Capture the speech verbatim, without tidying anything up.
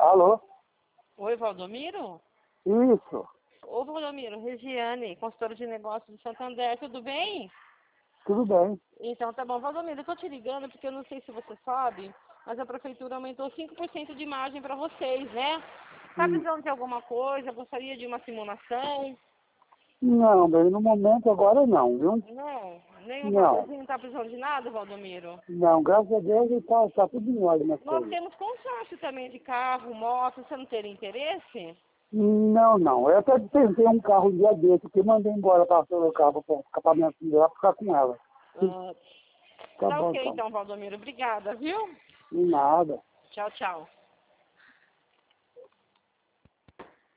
Alô? Oi, Valdomiro? Isso, Ô, Valdomiro, Regiane, consultora de negócios de Santander, tudo bem? tudo bem. Então, tá bom. Valdomiro, eu tô te ligando porque eu não sei se você sabe, mas a prefeitura aumentou cinco por cento de margem para vocês, né? Tá Hum, precisando de alguma coisa? Gostaria de uma simulação? Não, bem, no momento agora não, viu? Não, nenhum Não, patrocínio, não tá precisando de nada, Valdomiro? não, graças a Deus está tá tudo em ordem nas Nós coisas. temos consórcio também de carro, moto, você não teria interesse? Não, não, eu até tentei um carro um dia desse que mandei embora para Sorocaba para minha filha lá ficar com ela. Ah, Tá tá bom ok então, então, Valdomiro. Obrigada, viu? de nada. Tchau, tchau.